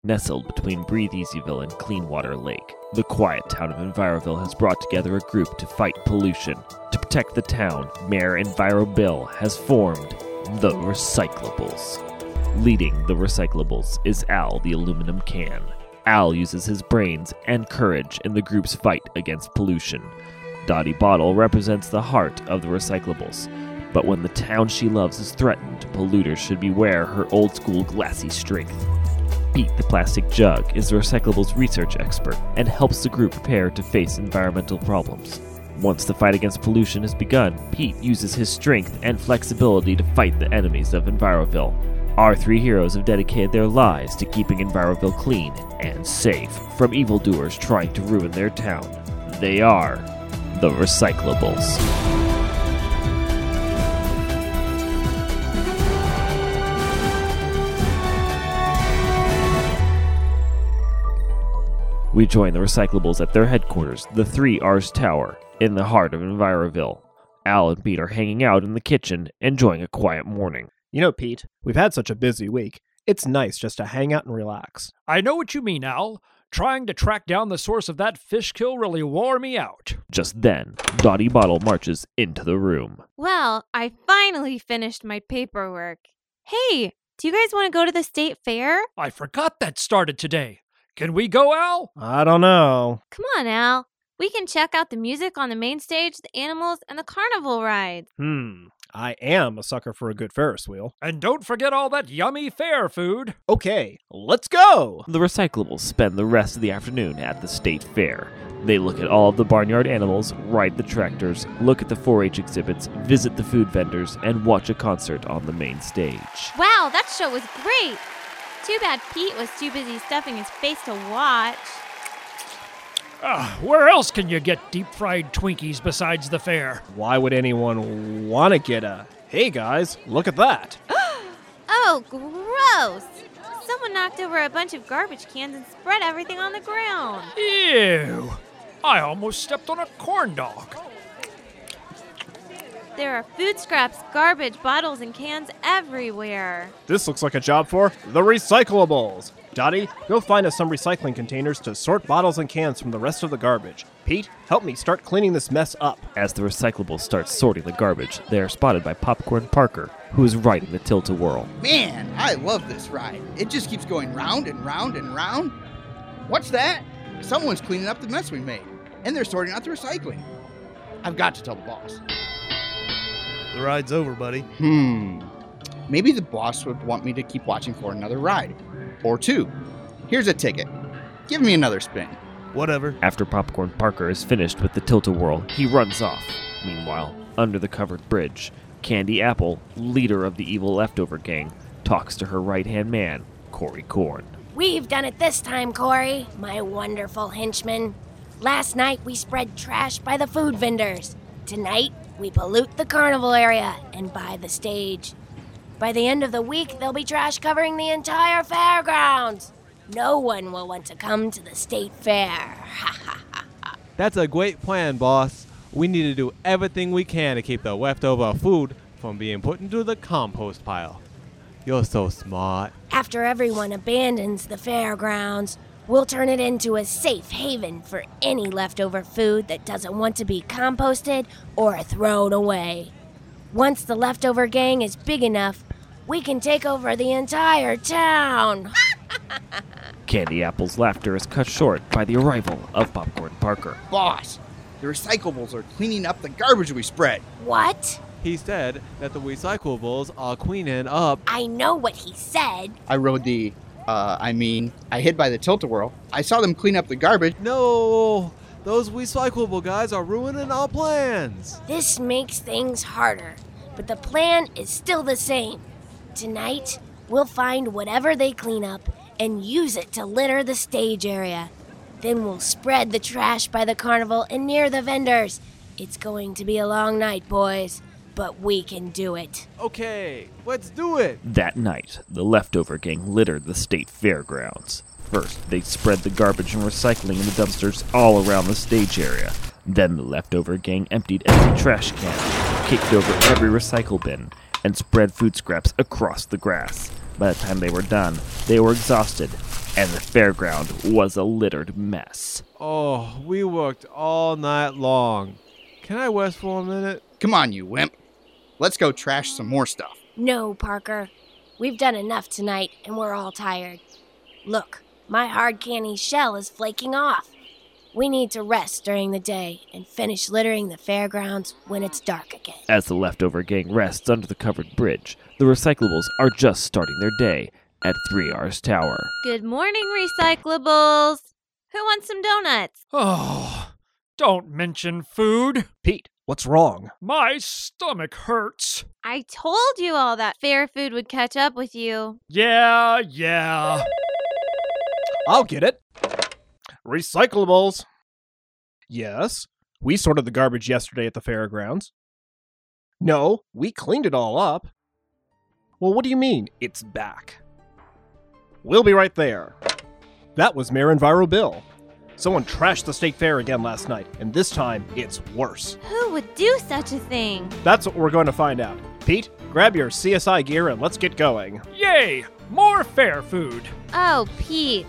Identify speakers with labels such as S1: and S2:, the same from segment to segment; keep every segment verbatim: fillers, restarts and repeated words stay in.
S1: Nestled between Breathe Easyville and Cleanwater Lake, the quiet town of Enviroville has brought together a group to fight pollution. To protect the town, Mayor Enviro Bill has formed the Recyclables. Leading the Recyclables is Al the aluminum can. Al uses his brains and courage in the group's fight against pollution. Dottie Bottle represents the heart of the Recyclables. But when the town she loves is threatened, polluters should beware her old-school glassy strength. Pete the Plastic Jug is the Recyclables research expert and helps the group prepare to face environmental problems. Once the fight against pollution has begun, Pete uses his strength and flexibility to fight the enemies of Enviroville. Our three heroes have dedicated their lives to keeping Enviroville clean and safe from evildoers trying to ruin their town. They are the Recyclables. We join the Recyclables at their headquarters, the Three R's Tower, in the heart of Enviroville. Al and Pete are hanging out in the kitchen, enjoying a quiet morning.
S2: You know, Pete, we've had such a busy week. It's nice just to hang out and relax.
S3: I know what you mean, Al. Trying to track down the source of that fish kill really wore me out.
S1: Just then, Dottie Bottle marches into the room.
S4: Well, I finally finished my paperwork. Hey, do you guys want to go to the state fair?
S3: I forgot that started today. Can we go, Al?
S2: I don't know.
S4: Come on, Al. We can check out the music on the main stage, the animals, and the carnival rides.
S2: Hmm. I am a sucker for a good Ferris wheel.
S3: And don't forget all that yummy fair food.
S2: Okay, let's go!
S1: The Recyclables spend the rest of the afternoon at the state fair. They look at all of the barnyard animals, ride the tractors, look at the four H exhibits, visit the food vendors, and watch a concert on the main stage.
S4: Wow, that show was great! Too bad Pete was too busy stuffing his face to watch.
S3: Uh, where else can you get deep-fried Twinkies besides the fair?
S2: Why would anyone want to get a... Hey guys, look at that!
S4: Oh, gross! Someone knocked over a bunch of garbage cans and spread everything on the ground.
S3: Ew! I almost stepped on a corn dog.
S4: There are food scraps, garbage, bottles, and cans everywhere.
S2: This looks like a job for the Recyclables. Dottie, go find us some recycling containers to sort bottles and cans from the rest of the garbage. Pete, help me start cleaning this mess up.
S1: As the Recyclables start sorting the garbage, they are spotted by Popcorn Parker, who is riding the Tilt-A-Whirl.
S5: Man, I love this ride. It just keeps going round and round and round. What's that? Someone's cleaning up the mess we made, and they're sorting out the recycling. I've got to tell the boss.
S6: The ride's over, buddy.
S5: Hmm. Maybe the boss would want me to keep watching for another ride. Or two. Here's a ticket. Give me another spin.
S6: Whatever.
S1: After Popcorn Parker is finished with the Tilt-A-Whirl, he runs off. Meanwhile, under the covered bridge, Candy Apple, leader of the evil leftover gang, talks to her right-hand man, Corey Corn.
S7: We've done it this time, Corey, my wonderful henchman. Last night we spread trash by the food vendors. Tonight, we pollute the carnival area and buy the stage. By the end of the week, there'll be trash covering the entire fairgrounds. No one will want to come to the state fair.
S8: That's a great plan, boss. We need to do everything we can to keep the leftover food from being put into the compost pile. You're so smart.
S7: After everyone abandons the fairgrounds, we'll turn it into a safe haven for any leftover food that doesn't want to be composted or thrown away. Once the leftover gang is big enough, we can take over the entire town.
S1: Candy Apple's laughter is cut short by the arrival of Popcorn Parker.
S5: Boss, the Recyclables are cleaning up the garbage we spread.
S7: What?
S8: He said that the Recyclables are cleaning up.
S7: I know what he said.
S5: I rode the, uh, I mean, I hid by the Tilt-A-Whirl. I saw them clean up the garbage.
S8: No, those Recyclable guys are ruining our plans.
S7: This makes things harder, but the plan is still the same. Tonight, we'll find whatever they clean up and use it to litter the stage area. Then we'll spread the trash by the carnival and near the vendors. It's going to be a long night, boys, but we can do it.
S8: Okay, let's do it.
S1: That night, the leftover gang littered the state fairgrounds. First, they spread the garbage and recycling in the dumpsters all around the stage area. Then the leftover gang emptied every trash can, kicked over every recycle bin, and spread food scraps across the grass. By the time they were done, they were exhausted, and the fairground was a littered mess.
S8: Oh, we worked all night long. Can I rest for a minute?
S5: Come on, you wimp. Let's go trash some more stuff.
S7: No, Parker. We've done enough tonight, and we're all tired. Look, my hard candy shell is flaking off. We need to rest during the day and finish littering the fairgrounds when it's dark again.
S1: As the leftover gang rests under the covered bridge, the recyclables are just starting their day at Three R's Tower.
S4: Good morning, recyclables. Who wants some donuts?
S3: Oh, don't mention food.
S2: Pete, what's wrong?
S3: My stomach hurts.
S4: I told you all that fair food would catch up with you.
S3: Yeah, yeah.
S2: I'll get it. Recyclables. Yes, we sorted the garbage yesterday at the fairgrounds. No, we cleaned it all up. Well, what do you mean, it's back? We'll be right there. That was Mayor Enviro Bill. Someone trashed the state fair again last night, and this time it's worse.
S4: Who would do such a thing?
S2: That's what we're going to find out. Pete, grab your C S I gear and let's get going.
S3: Yay! More fair food.
S4: Oh, Pete.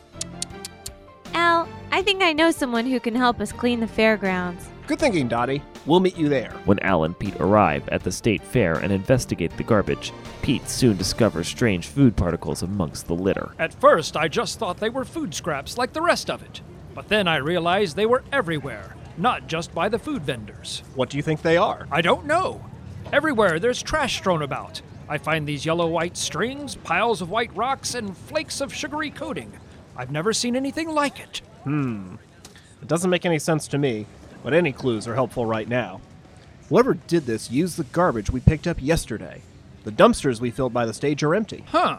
S4: Al, I think I know someone who can help us clean the fairgrounds.
S2: Good thinking, Dottie. We'll meet you there.
S1: When Al and Pete arrive at the state fair and investigate the garbage, Pete soon discovers strange food particles amongst the litter.
S3: At first, I just thought they were food scraps like the rest of it. But then I realized they were everywhere, not just by the food vendors.
S2: What do you think they are?
S3: I don't know. Everywhere there's trash strewn about. I find these yellow-white strings, piles of white rocks, and flakes of sugary coating. I've never seen anything like it.
S2: Hmm. It doesn't make any sense to me, but any clues are helpful right now. Whoever did this used the garbage we picked up yesterday. The dumpsters we filled by the stage are empty.
S3: Huh.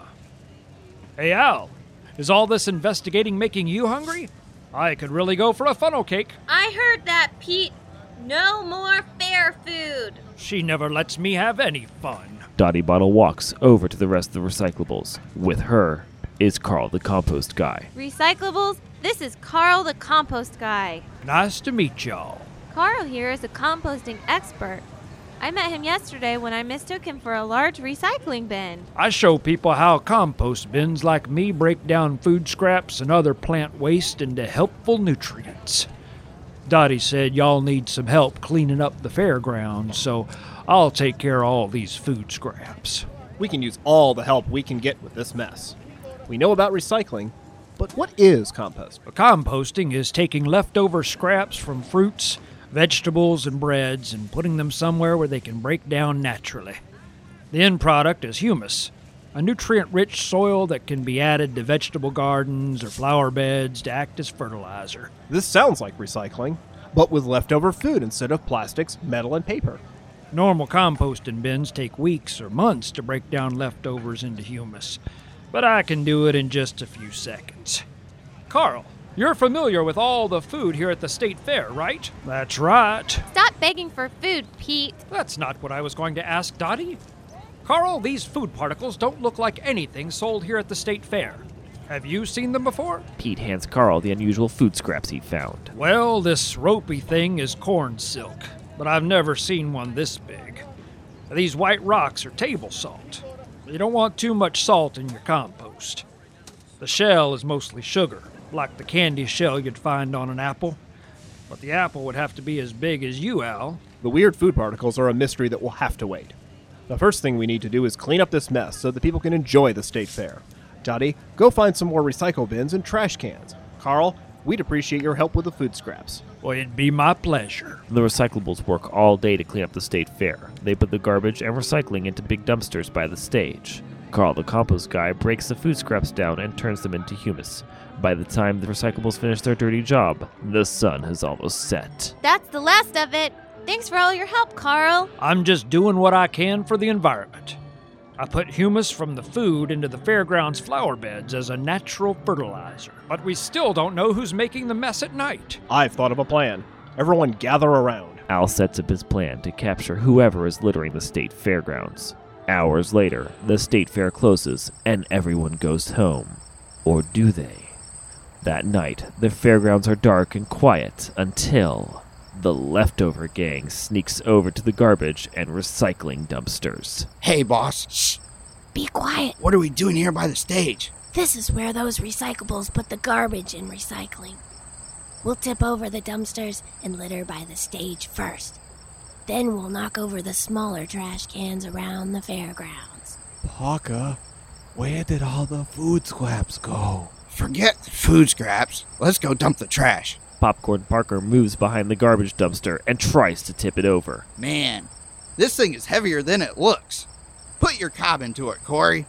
S3: Hey, Al, is all this investigating making you hungry? I could really go for a funnel cake.
S4: I heard that, Pete. No more fair food.
S3: She never lets me have any fun.
S1: Dottie Bottle walks over to the rest of the recyclables. With her is Carl the compost guy.
S4: Recyclables, this is Carl the compost guy.
S3: Nice to meet y'all.
S4: Carl here is a composting expert. I met him yesterday when I mistook him for a large recycling bin.
S3: I show people how compost bins like me break down food scraps and other plant waste into helpful nutrients. Dottie said y'all need some help cleaning up the fairgrounds, so I'll take care of all these food scraps.
S2: We can use all the help we can get with this mess. We know about recycling, but what is compost?
S3: Composting is taking leftover scraps from fruits, vegetables, and breads and putting them somewhere where they can break down naturally. The end product is humus, a nutrient-rich soil that can be added to vegetable gardens or flower beds to act as fertilizer.
S2: This sounds like recycling, but with leftover food instead of plastics, metal, and paper.
S3: Normal composting bins take weeks or months to break down leftovers into humus, but I can do it in just a few seconds. Carl, you're familiar with all the food here at the state fair, right? That's right.
S4: Stop begging for food, Pete.
S3: That's not what I was going to ask, Dottie. Carl, these food particles don't look like anything sold here at the state fair. Have you seen them before?
S1: Pete hands Carl the unusual food scraps he found.
S3: Well, this ropey thing is corn silk, but I've never seen one this big. These white rocks are table salt. You don't want too much salt in your compost. The shell is mostly sugar, like the candy shell you'd find on an apple. But the apple would have to be as big as you, Al.
S2: The weird food particles are a mystery that will have to wait. The first thing we need to do is clean up this mess so that people can enjoy the state fair. Dottie, go find some more recycle bins and trash cans. Carl, we'd appreciate your help with the food scraps.
S3: Well, it'd be my pleasure.
S1: The recyclables work all day to clean up the state fair. They put the garbage and recycling into big dumpsters by the stage. Carl, the compost guy, breaks the food scraps down and turns them into humus. By the time the recyclables finish their dirty job, the sun has almost set.
S4: That's the last of it. Thanks for all your help, Carl.
S3: I'm just doing what I can for the environment. I put humus from the food into the fairgrounds flower beds as a natural fertilizer. But we still don't know who's making the mess at night.
S2: I've thought of a plan. Everyone gather around.
S1: Al sets up his plan to capture whoever is littering the state fairgrounds. Hours later, the state fair closes and everyone goes home. Or do they? That night, the fairgrounds are dark and quiet until the leftover gang sneaks over to the garbage and recycling dumpsters.
S5: Hey, boss. Shh.
S7: be quiet.
S5: What are we doing here by the stage?
S7: This is where those recyclables put the garbage in recycling. We'll tip over the dumpsters and litter by the stage first. Then we'll knock over the smaller trash cans around the fairgrounds.
S8: Parker, where did all the food scraps go?
S5: Forget the food scraps. Let's go dump the trash.
S1: Popcorn Parker moves behind the garbage dumpster and tries to tip it over.
S5: Man, this thing is heavier than it looks. Put your cob into it, Corey.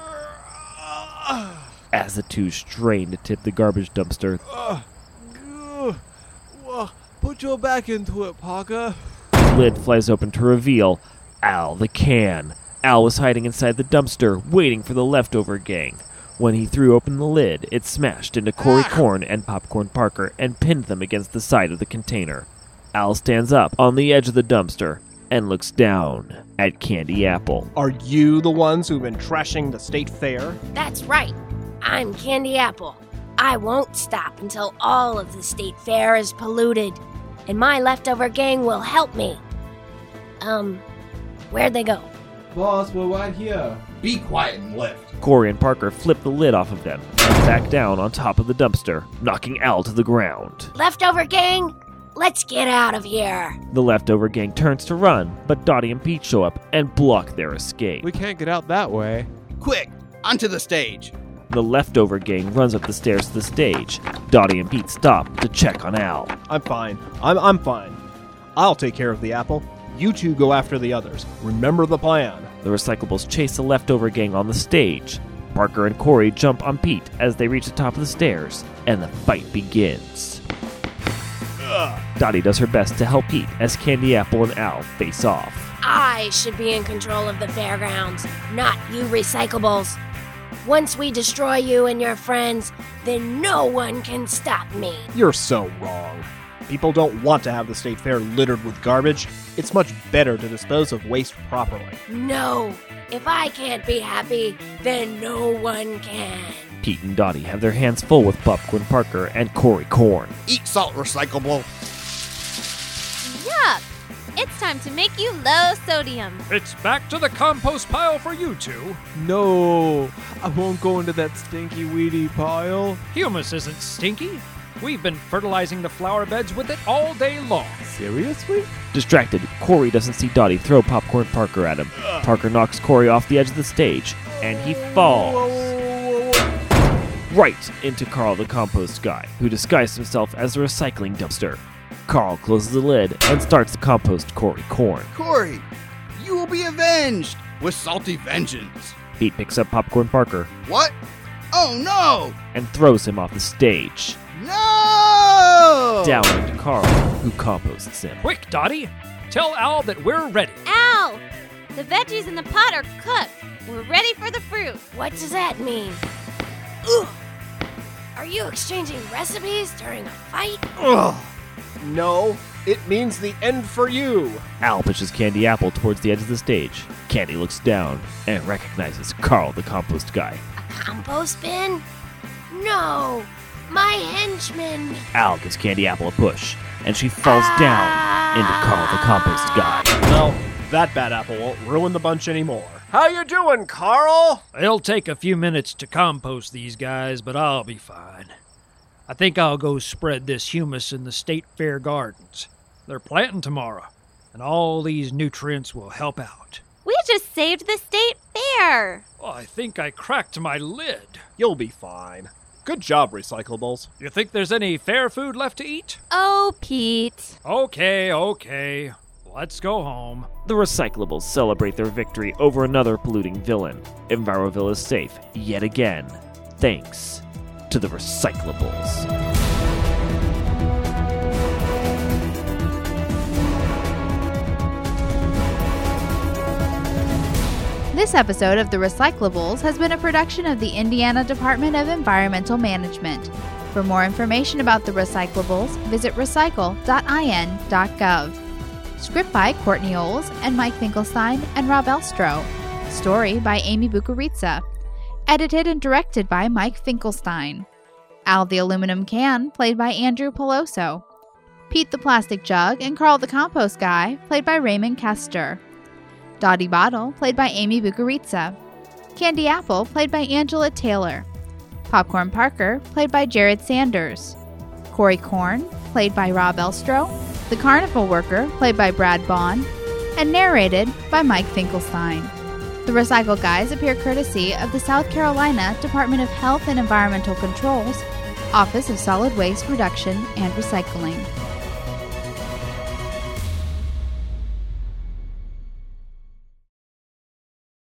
S1: As the two strain to tip the garbage dumpster,
S8: Uh, uh, uh, put your back into it, Parker.
S1: the lid flies open to reveal Al the can. Al was hiding inside the dumpster, waiting for the leftover gang. When he threw open the lid, it smashed into Corey Corn and Popcorn Parker and pinned them against the side of the container. Al stands up on the edge of the dumpster and looks down at Candy Apple.
S2: Are you the ones who've been trashing the state fair?
S7: That's right. I'm Candy Apple. I won't stop until all of the state fair is polluted, and my leftover gang will help me. Um, where'd they go?
S8: Boss, we're right here.
S5: Be quiet and lift.
S1: Corey and Parker flip the lid off of them and back down on top of the dumpster, knocking Al to the ground.
S7: Leftover gang, let's get out of here.
S1: The leftover gang turns to run, but Dottie and Pete show up and block their escape.
S8: We can't get out that way.
S5: Quick, onto the stage.
S1: The leftover gang runs up the stairs to the stage. Dottie and Pete stop to check on Al.
S2: I'm fine. I'm I'm fine. I'll take care of the apple. You two go after the others. Remember the plan.
S1: The recyclables chase the leftover gang on the stage. Parker and Corey jump on Pete as they reach the top of the stairs, and the fight begins. Ugh. Dottie does her best to help Pete as Candy Apple and Al face off.
S7: I should be in control of the fairgrounds, not you recyclables. Once we destroy you and your friends, then no one can stop me.
S2: You're so wrong. People don't want to have the state fair littered with garbage. It's much better to dispose of waste properly.
S7: No, if I can't be happy, then no one can.
S1: Pete and Dottie have their hands full with Popcorn Parker and Corey Corn.
S5: Eat salt, recyclable.
S4: Yuck! It's time to make you low sodium.
S3: It's back to the compost pile for you two.
S8: No, I won't go into that stinky, weedy pile.
S3: Humus isn't stinky. We've been fertilizing the flower beds with it all day long.
S8: Seriously?
S1: Distracted, Corey doesn't see Dottie throw Popcorn Parker at him. Parker knocks Corey off the edge of the stage, and he falls right into Carl the compost guy, who disguised himself as a recycling dumpster. Carl closes the lid and starts to compost Corey Corn.
S5: Corey, you will be avenged with salty vengeance.
S1: Pete picks up Popcorn Parker
S5: What? Oh no!
S1: and throws him off the stage.
S5: No!
S1: Down into Carl, who composts him.
S3: Quick, Dottie. Tell Al that we're ready.
S4: Ow! The veggies in the pot are cooked. We're ready for the fruit.
S7: What does that mean? Ugh. Are you exchanging recipes during a fight?
S2: Ugh. No, it means the end for you.
S1: Al pushes Candy Apple towards the edge of the stage. Candy looks down and recognizes Carl the compost guy.
S7: A compost bin? No, my henchman.
S1: Al gives Candy Apple a push, and she falls down into Carl the compost guy.
S2: Well, that bad apple won't ruin the bunch anymore. How you doing, Carl?
S3: It'll take a few minutes to compost these guys, but I'll be fine. I think I'll go spread this humus in the State Fair gardens. They're planting tomorrow, and all these nutrients will help out.
S4: We just saved the state fair.
S3: Oh, I think I cracked my lid.
S2: You'll be fine. Good job, recyclables.
S3: You think there's any fair food left to eat?
S4: Oh, Pete.
S3: Okay, okay. Let's go home.
S1: The recyclables celebrate their victory over another polluting villain. Enviroville is safe yet again, thanks to the recyclables.
S9: This episode of The Recyclables has been a production of the Indiana Department of Environmental Management. For more information about the Recyclables, visit recycle dot I N dot gov. Script by Courtney Oles and Mike Finkelstein and Rob Elstro. Story by Amy Bukaritsa. Edited and directed by Mike Finkelstein. Al the Aluminum Can, played by Andrew Peloso. Pete the Plastic Jug and Carl the Compost Guy, played by Raymond Kester. Dottie Bottle, played by Amy Bukaritsa. Candy Apple, played by Angela Taylor. Popcorn Parker, played by Jared Sanders. Corey Korn, played by Rob Elstro. The Carnival Worker, played by Brad Bond. And narrated by Mike Finkelstein. The Recycle Guys appear courtesy of the South Carolina Department of Health and Environmental Control's Office of Solid Waste Reduction and Recycling.